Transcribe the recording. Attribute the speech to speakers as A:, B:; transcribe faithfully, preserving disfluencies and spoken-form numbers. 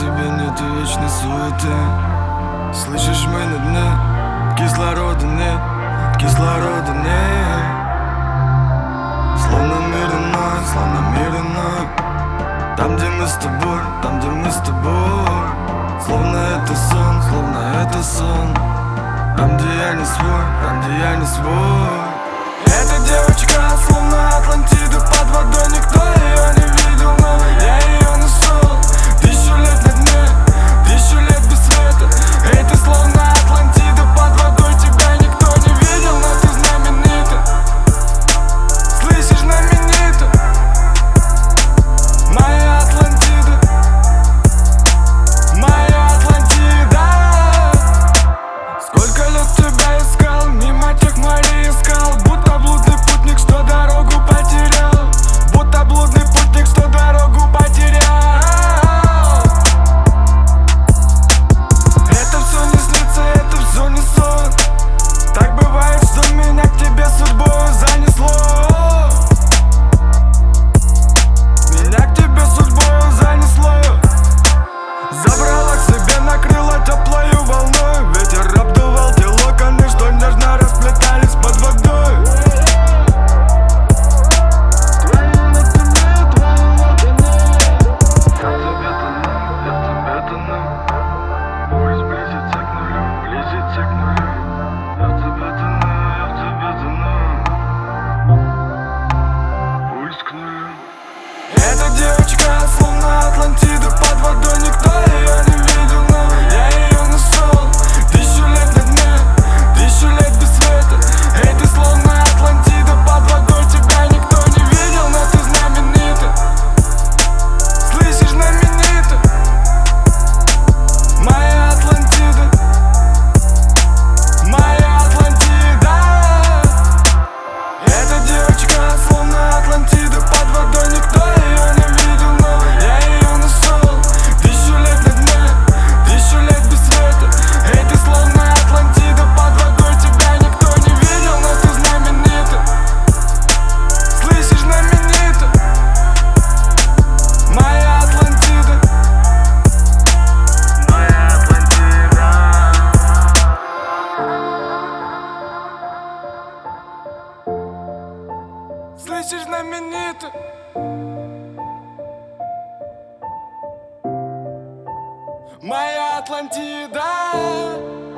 A: тебе нету вечной суеты. Слышишь, мы на дне, кислорода нет, кислорода нет. Словно мир иной, словно мир иной. Там, где мы с тобой, там, где мы с тобой. Словно это сон, словно это сон. Там, где я не свой, там, где я не свой. Эта девочка словно Атлантида под водой. Никто ее не видел, но я ее нашел. Тысячу лет на дне, тысячу лет без света. Эй, ты словно Атлантида под водой. Тебя никто не видел, но ты знаменита. Слышишь, знаменита. Моя Атлантида, моя Атлантида. Сколько лет тебя искал, мимо тех морей искал. Будто блудный путник, что дорогу потерял. Будто блудный путник, что дорогу потерял. Это все не снится, это все не сон. Так бывает, что меня к тебе судьбою занесло. Меня к тебе судьбою занесло. Забрала к себе, накрыла теплою волной. Ветер обдувал те локоны, что нежно расплетались под водой. Твои локоны, твои локоны. Я в тебе тону, я в тебе тону. Пусть близится к нулю, близится к нулю. Я в тебе тону, я в тебе тону. Пусть к нулю. Эта девочка словно Атлантида под водой. Никто ее не видел, но я ее нашел. Тысячу лет на дне, тысячу лет без света. Эй, ты словно Атлантида под водой. Тебя никто не видел, но ты знаменита. Слышишь, знаменита. Моя Атлантида, моя Атлантида. Эта девочка словно Атлантида под водой. Никто ее не видел, но я ее нашел. Тысячу лет на дне, тысячу лет без света. Эй, ты словно Атлантида под водой. Тебя никто не видел, но ты знаменита. Слышишь, знаменита. Моя Атлантида, моя Атлантида. Слышишь, знаменита. Моя Атлантида.